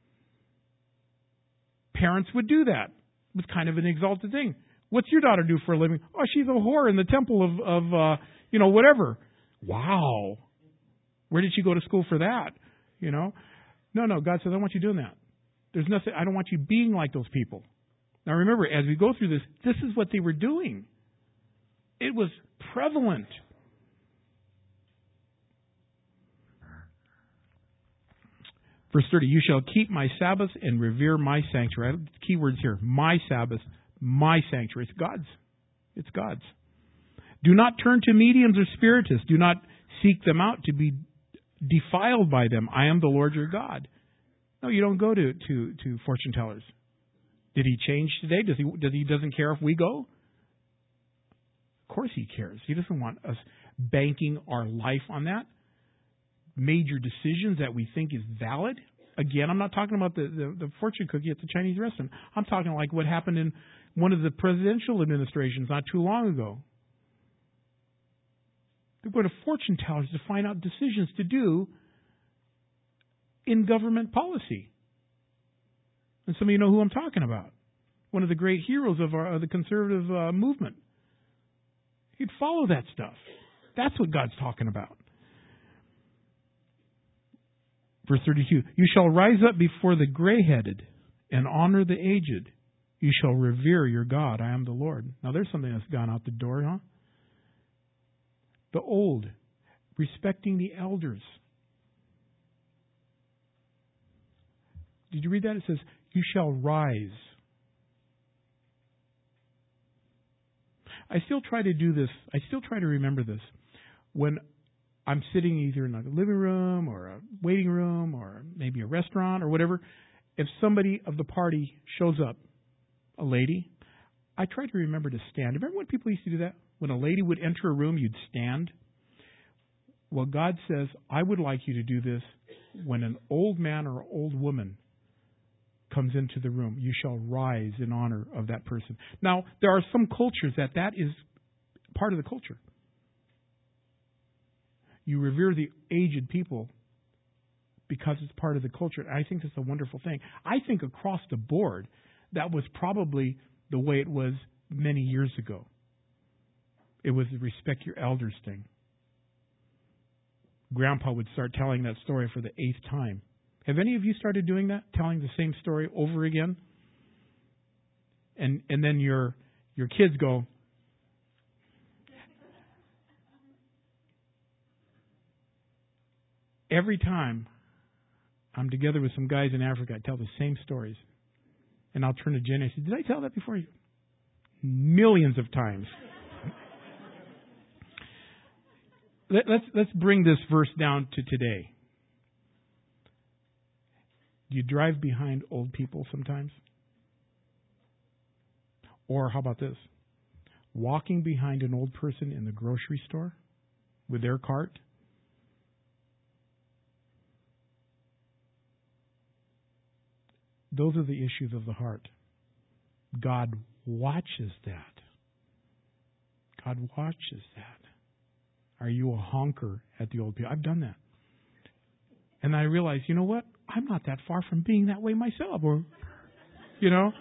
Parents would do that. It was kind of an exalted thing. What's your daughter do for a living? Oh, she's a whore in the temple of, of uh, you know, whatever. Wow. Where did she go to school for that? You know? No, no, God says, I don't want you doing that. There's nothing, I don't want you being like those people. Now remember, as we go through this, this is what they were doing. It was prevalent. Verse thirty, you shall keep my Sabbaths and revere my sanctuary. Key words here, my Sabbath, my sanctuary. It's God's. It's God's. Do not turn to mediums or spiritists. Do not seek them out to be defiled by them. I am the Lord your God. No, you don't go to, to, to fortune tellers. Did he change today? Does he, does he doesn't care if we go? Of course he cares. He doesn't want us banking our life on that. Major decisions that we think is valid. Again, I'm not talking about the, the, the fortune cookie at the Chinese restaurant. I'm talking like what happened in one of the presidential administrations not too long ago. They go to fortune tellers to find out decisions to do in government policy. And some of you know who I'm talking about. One of the great heroes of, our, of the conservative uh, movement. He'd follow that stuff. That's what God's talking about. Verse thirty-two, you shall rise up before the gray-headed and honor the aged. You shall revere your God. I am the Lord. Now there's something that's gone out the door, huh? The old, respecting the elders. Did you read that? It says, you shall rise. I still try to do this. I still try to remember this. When I'm sitting either in a living room or a waiting room or maybe a restaurant or whatever, if somebody of the party shows up, a lady, I try to remember to stand. Remember when people used to do that? When a lady would enter a room, you'd stand? Well, God says, I would like you to do this when an old man or old woman comes into the room, you shall rise in honor of that person. Now, there are some cultures that that is part of the culture. You revere the aged people because it's part of the culture. I think that's a wonderful thing. I think across the board, that was probably the way it was many years ago. It was the respect your elders thing. Grandpa would start telling that story for the eighth time. Have any of you started doing that? Telling the same story over again? And and then your your kids go, every time I'm together with some guys in Africa, I tell the same stories. And I'll turn to Jen and say, did I tell that before you? Millions of times. Let, let's let's bring this verse down to today. Do you drive behind old people sometimes? Or how about this? Walking behind an old person in the grocery store with their cart? Those are the issues of the heart. God watches that. God watches that. Are you a honker at the old people? I've done that. And I realize, you know what? I'm not that far from being that way myself. Or, you know,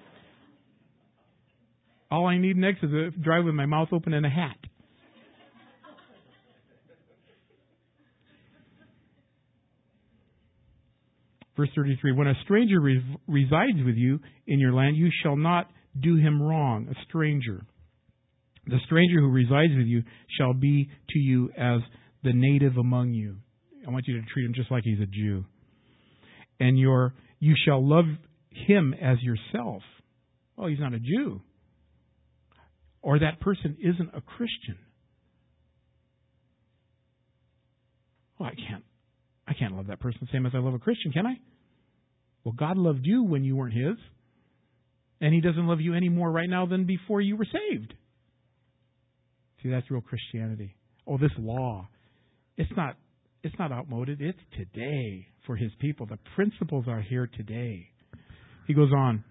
all I need next is a drive with my mouth open and a hat. Verse thirty-three, when a stranger re- resides with you in your land, you shall not do him wrong, a stranger. The stranger who resides with you shall be to you as the native among you. I want you to treat him just like he's a Jew. And your you shall love him as yourself. Oh, he's not a Jew. Or that person isn't a Christian. Well, I can't I can't love that person the same as I love a Christian, can I? Well, God loved you when you weren't his. And he doesn't love you any more right now than before you were saved. See, that's real Christianity. Oh, this law. It's not it's not outmoded. It's today for his people. The principles are here today. He goes on.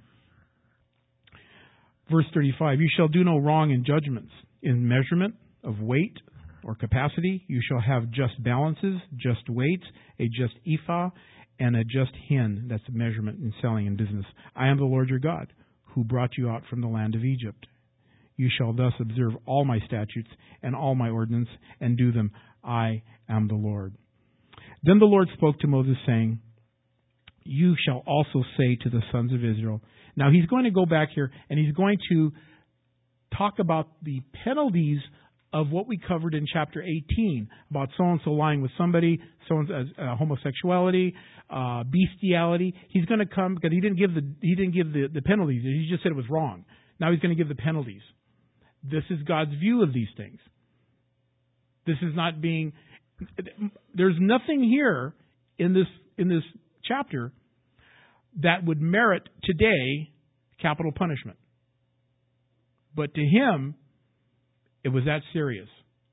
Verse thirty-five, you shall do no wrong in judgments, in measurement of weight or capacity. You shall have just balances, just weights, a just ephah, and a just hin. That's a measurement in selling and business. I am the Lord your God, who brought you out from the land of Egypt. You shall thus observe all my statutes and all my ordinances, and do them. I am the Lord. Then the Lord spoke to Moses, saying, you shall also say to the sons of Israel. Now he's going to go back here, and he's going to talk about the penalties of what we covered in chapter eighteen, about so-and-so lying with somebody, so-and-so uh, homosexuality, uh, bestiality. He's going to come, because he didn't give the he didn't give the, the penalties. He just said it was wrong. Now he's going to give the penalties. This is God's view of these things. This is not being... There's nothing here in this in this chapter that would merit today capital punishment. But to him, it was that serious.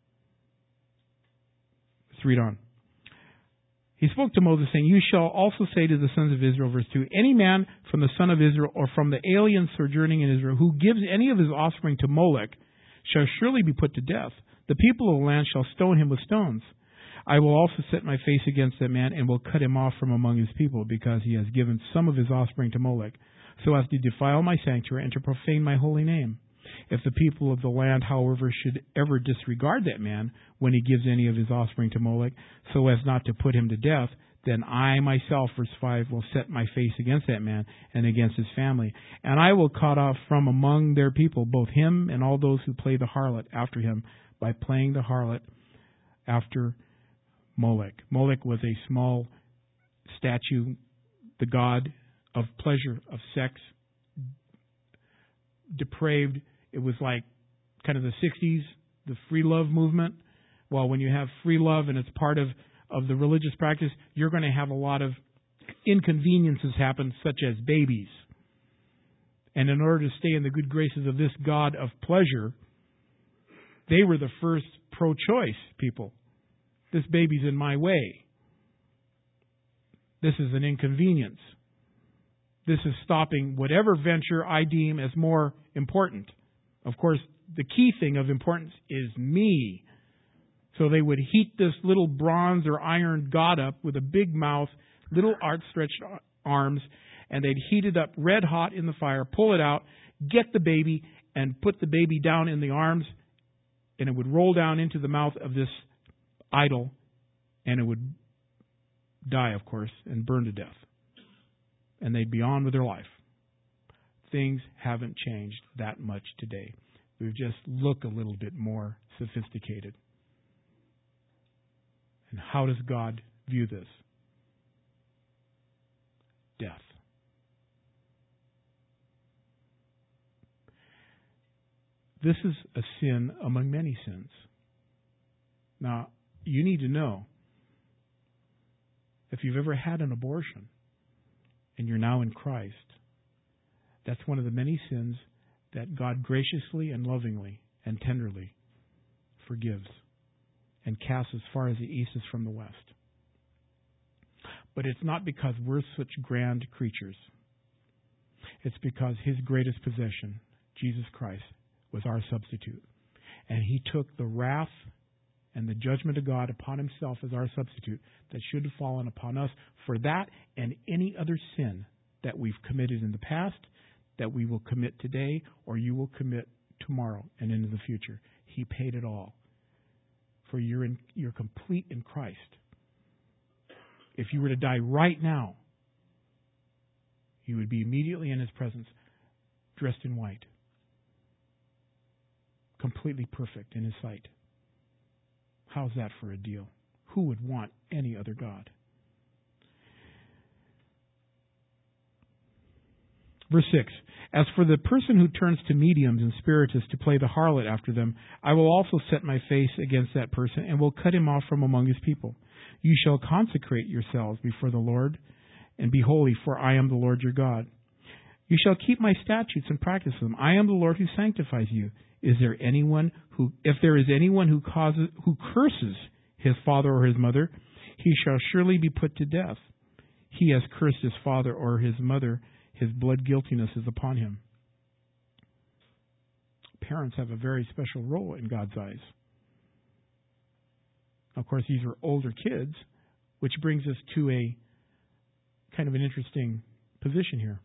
Let's read on. He spoke to Moses, saying, you shall also say to the sons of Israel, verse two, any man from the son of Israel or from the alien sojourning in Israel who gives any of his offspring to Molech shall surely be put to death. The people of the land shall stone him with stones. I will also set my face against that man and will cut him off from among his people, because he has given some of his offspring to Molech, so as to defile my sanctuary and to profane my holy name. If the people of the land, however, should ever disregard that man when he gives any of his offspring to Molech, so as not to put him to death, then I myself, verse five, will set my face against that man and against his family. And I will cut off from among their people both him and all those who play the harlot after him, by playing the harlot after Molech. Molech was a small statue, the god of pleasure, of sex, depraved. It was like kind of the sixties, the free love movement. Well, when you have free love and it's part of, of the religious practice, you're going to have a lot of inconveniences happen, such as babies. And in order to stay in the good graces of this god of pleasure, they were the first pro-choice people. This baby's in my way. This is an inconvenience. This is stopping whatever venture I deem as more important. Of course, the key thing of importance is me. So they would heat this little bronze or iron god up with a big mouth, little outstretched arms, and they'd heat it up red hot in the fire, pull it out, get the baby, and put the baby down in the arms, and it would roll down into the mouth of this idol, and it would die, of course, and burn to death. And they'd be on with their life. Things haven't changed that much today. We just look a little bit more sophisticated. And how does God view this? Death. This is a sin among many sins. Now, you need to know, if you've ever had an abortion and you're now in Christ, that's one of the many sins that God graciously and lovingly and tenderly forgives and casts as far as the east is from the west. But it's not because we're such grand creatures. It's because His greatest possession, Jesus Christ, was our substitute. And He took the wrath and the judgment of God upon Himself as our substitute that should have fallen upon us for that and any other sin that we've committed in the past, that we will commit today, or you will commit tomorrow and into the future. He paid it all. For you're, in, you're complete in Christ. If you were to die right now, you would be immediately in His presence, dressed in white, completely perfect in His sight. How's that for a deal? Who would want any other God? Verse six, as for the person who turns to mediums and spiritists to play the harlot after them, I will also set my face against that person and will cut him off from among his people. You shall consecrate yourselves before the Lord and be holy, for I am the Lord your God. You shall keep my statutes and practice them. I am the Lord who sanctifies you. Is there anyone who, if there is anyone who causes, who curses his father or his mother, he shall surely be put to death. He has cursed his father or his mother. His blood guiltiness is upon him. Parents have a very special role in God's eyes. Of course, these are older kids, which brings us to a kind of an interesting position here.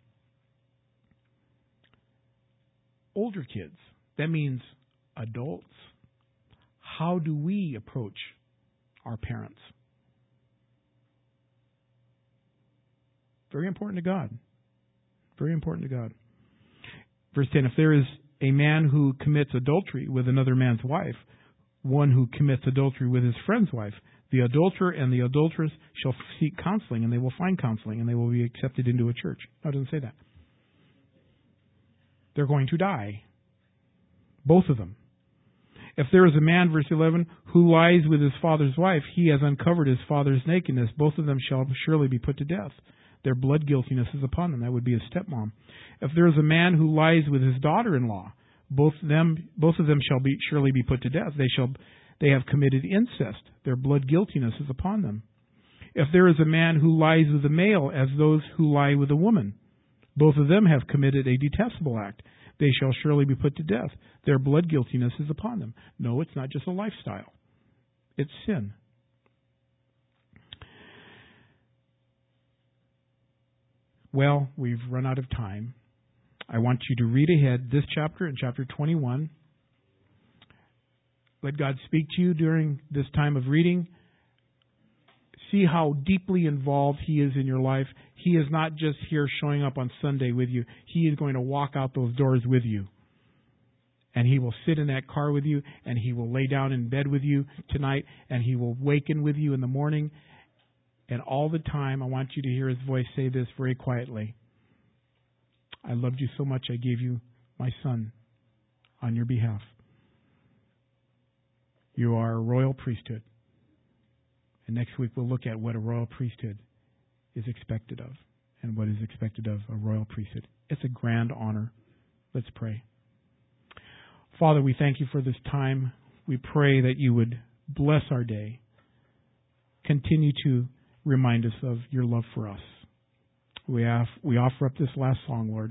Older kids, that means adults. How do we approach our parents? Very important to God. Very important to God. Verse ten, if there is a man who commits adultery with another man's wife, one who commits adultery with his friend's wife, the adulterer and the adulteress shall seek counseling, and they will find counseling, and they will be accepted into a church. No, it doesn't say that. They're going to die. Both of them. If there is a man, verse eleven, who lies with his father's wife, he has uncovered his father's nakedness. Both of them shall surely be put to death. Their blood guiltiness is upon them. That would be his stepmom. If there is a man who lies with his daughter-in-law, both them, both of them shall be surely be put to death. They shall, they have committed incest. Their blood guiltiness is upon them. If there is a man who lies with a male, as those who lie with a woman, both of them have committed a detestable act. They shall surely be put to death. Their blood guiltiness is upon them. No, it's not just a lifestyle. It's sin. Well, we've run out of time. I want you to read ahead this chapter and chapter twenty-one. Let God speak to you during this time of reading. See how deeply involved He is in your life. He is not just here showing up on Sunday with you. He is going to walk out those doors with you. And He will sit in that car with you, and He will lay down in bed with you tonight, and He will waken with you in the morning. And all the time, I want you to hear His voice say this very quietly. I loved you so much, I gave you my Son on your behalf. You are a royal priesthood. And next week we'll look at what a royal priesthood is expected of and what is expected of a royal priesthood. It's a grand honor. Let's pray. Father, we thank you for this time. We pray that you would bless our day. Continue to remind us of your love for us. We, have, we offer up this last song, Lord.